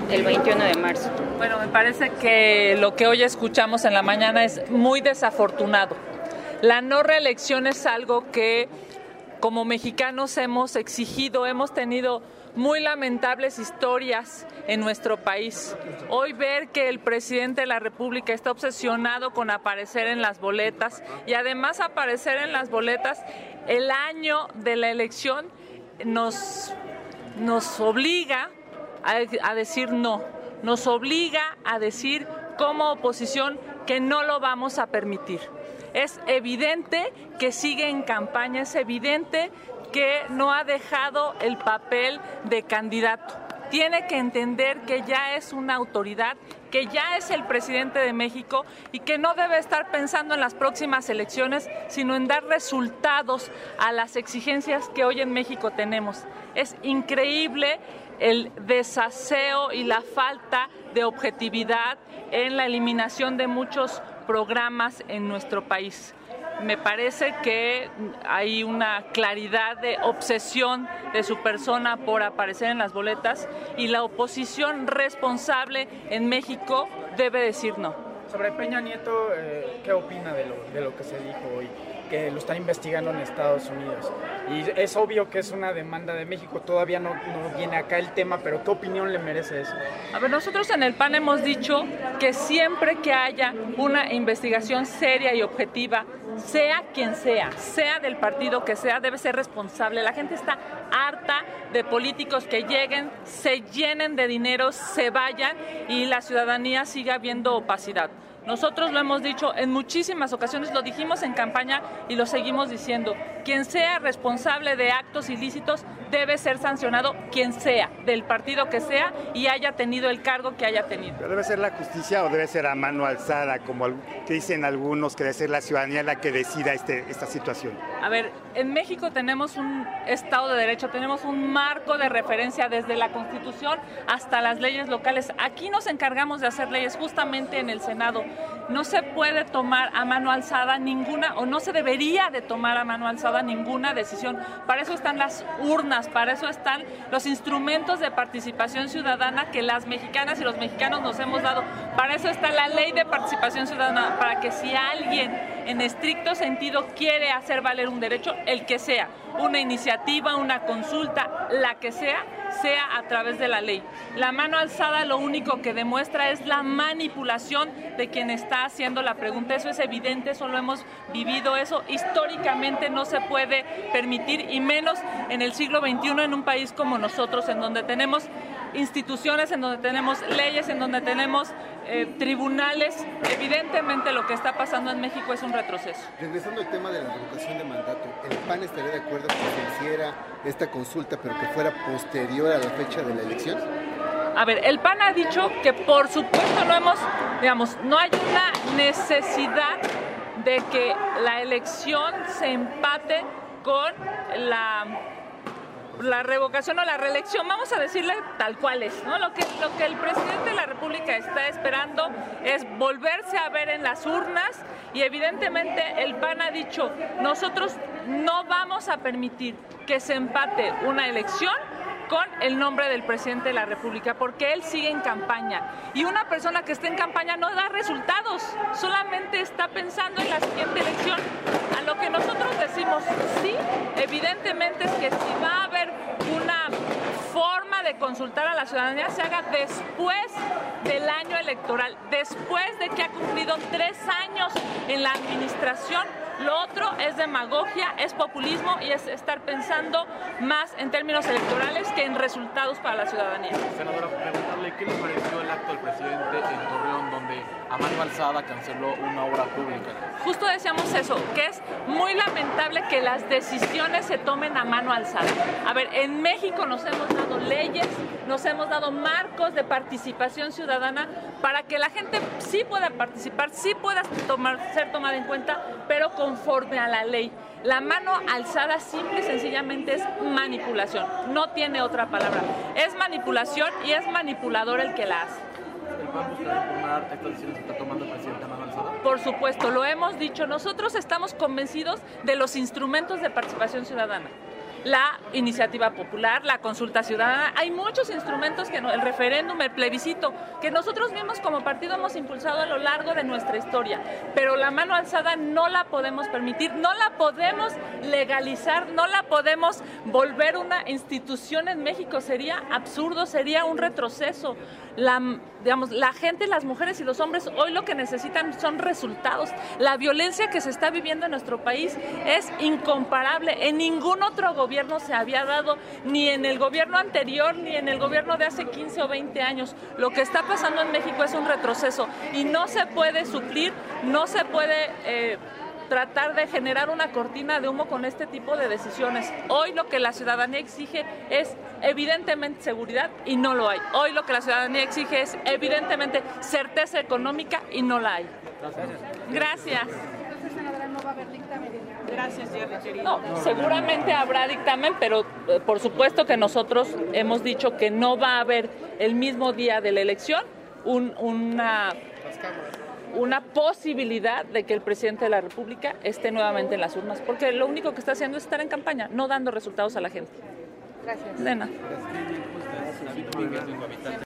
el 21 de marzo. Bueno, me parece que lo que hoy escuchamos en la mañana es muy desafortunado. La no reelección es algo que como mexicanos hemos exigido, hemos tenido muy lamentables historias en nuestro país. Hoy ver que el presidente de la República está obsesionado con aparecer en las boletas y además aparecer en las boletas el año de la elección nos obliga a decir no, nos obliga a decir como oposición que no lo vamos a permitir. Es evidente que sigue en campaña, es evidente que no ha dejado el papel de candidato. Tiene que entender que ya es una autoridad, que ya es el presidente de México y que no debe estar pensando en las próximas elecciones, sino en dar resultados a las exigencias que hoy en México tenemos. Es increíble el desaseo y la falta de objetividad en la eliminación de muchos programas en nuestro país. Me parece que hay una claridad de obsesión de su persona por aparecer en las boletas y la oposición responsable en México debe decir no. Sobre Peña Nieto, ¿qué opina de lo que se dijo hoy? Que lo están investigando en Estados Unidos. Y es obvio que es una demanda de México, todavía no viene acá el tema, pero ¿qué opinión le merece eso? A ver, nosotros en el PAN hemos dicho que siempre que haya una investigación seria y objetiva, sea quien sea del partido que sea, debe ser responsable. La gente está harta de políticos que lleguen, se llenen de dinero, se vayan y la ciudadanía siga viendo opacidad. Nosotros lo hemos dicho en muchísimas ocasiones, lo dijimos en campaña y lo seguimos diciendo. Quien sea responsable de actos ilícitos debe ser sancionado, quien sea, del partido que sea y haya tenido el cargo que haya tenido. ¿Pero debe ser la justicia o debe ser a mano alzada, como que dicen algunos, que debe ser la ciudadanía la que decida esta situación? A ver, en México tenemos un Estado de Derecho, tenemos un marco de referencia desde la Constitución hasta las leyes locales. Aquí nos encargamos de hacer leyes justamente en el Senado. No se puede tomar a mano alzada ninguna, o no se debería de tomar a mano alzada ninguna decisión. Para eso están las urnas, para eso están los instrumentos de participación ciudadana que las mexicanas y los mexicanos nos hemos dado. Para eso está la ley de participación ciudadana, para que si alguien en estricto sentido quiere hacer valer un derecho, el que sea, una iniciativa, una consulta, la que sea a través de la ley. La mano alzada lo único que demuestra es la manipulación de quien está haciendo la pregunta. Eso es evidente, eso lo hemos vivido, eso históricamente no se puede permitir, y menos en el siglo XXI en un país como nosotros, en donde tenemos instituciones, en donde tenemos leyes, en donde tenemos tribunales. Evidentemente lo que está pasando en México es un retroceso. Regresando al tema de la revocación de mandato, ¿el PAN estaría de acuerdo con que se hiciera esta consulta, pero que fuera posterior a la fecha de la elección? A ver, el PAN ha dicho que por supuesto no hay una necesidad de que la elección se empate con la revocación o la reelección, vamos a decirle tal cual es, ¿no? Lo que el presidente de la República está esperando es volverse a ver en las urnas, y evidentemente el PAN ha dicho, nosotros no vamos a permitir que se empate una elección con el nombre del presidente de la República, porque él sigue en campaña. Y una persona que está en campaña no da resultados, solamente está pensando en la siguiente elección. A lo que nosotros decimos, sí, evidentemente es que si va a haber una forma de consultar a la ciudadanía, se haga después del año electoral, después de que ha cumplido 3 años en la administración. Lo otro es demagogia, es populismo y es estar pensando más en términos electorales que en resultados para la ciudadanía. Senadora, preguntarle qué le pareció el acto del presidente en Torreón, donde a mano alzada canceló una obra pública. Justo decíamos eso, que es muy lamentable que las decisiones se tomen a mano alzada. A ver, en México nos hemos dado leyes, nos hemos dado marcos de participación ciudadana para que la gente sí pueda participar, sí pueda ser tomada en cuenta, pero conforme a la ley. La mano alzada simple y sencillamente es manipulación, no tiene otra palabra. Es manipulación y es manipulador el que la hace. ¿El PAN buscará impugnar estas decisiones que está tomando el presidente a mano alzada? Por supuesto, lo hemos dicho, nosotros estamos convencidos de los instrumentos de participación ciudadana. la iniciativa popular, la consulta ciudadana. Hay muchos instrumentos, el referéndum, el plebiscito, que nosotros mismos como partido hemos impulsado a lo largo de nuestra historia, pero la mano alzada no la podemos permitir, no la podemos legalizar, no la podemos volver una institución en México. Sería absurdo, sería un retroceso. La gente, las mujeres y los hombres hoy lo que necesitan son resultados. La violencia que se está viviendo en nuestro país es incomparable. En ningún otro gobierno se había dado, ni en el gobierno anterior, ni en el gobierno de hace 15 o 20 años. Lo que está pasando en México es un retroceso y no se puede suplir, no se puede tratar de generar una cortina de humo con este tipo de decisiones. Hoy lo que la ciudadanía exige es evidentemente seguridad y no lo hay. Hoy lo que la ciudadanía exige es evidentemente certeza económica y no la hay. Gracias. Entonces, senadora, no va a haber dictamen. Gracias, Jerry. No, seguramente habrá dictamen, pero por supuesto que nosotros hemos dicho que no va a haber el mismo día de la elección una posibilidad de que el presidente de la República esté nuevamente en las urnas, porque lo único que está haciendo es estar en campaña, no dando resultados a la gente. Gracias. De nada.